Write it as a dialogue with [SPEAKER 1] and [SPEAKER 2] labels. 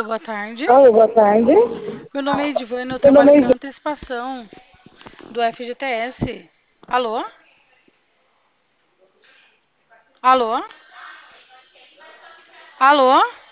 [SPEAKER 1] boa tarde.
[SPEAKER 2] Alô, boa tarde.
[SPEAKER 1] Meu nome é Edivana, eu
[SPEAKER 2] Meu
[SPEAKER 1] trabalho
[SPEAKER 2] nome é
[SPEAKER 1] para
[SPEAKER 2] Ivan.
[SPEAKER 1] antecipação do FGTS. Alô? Alô? Alô?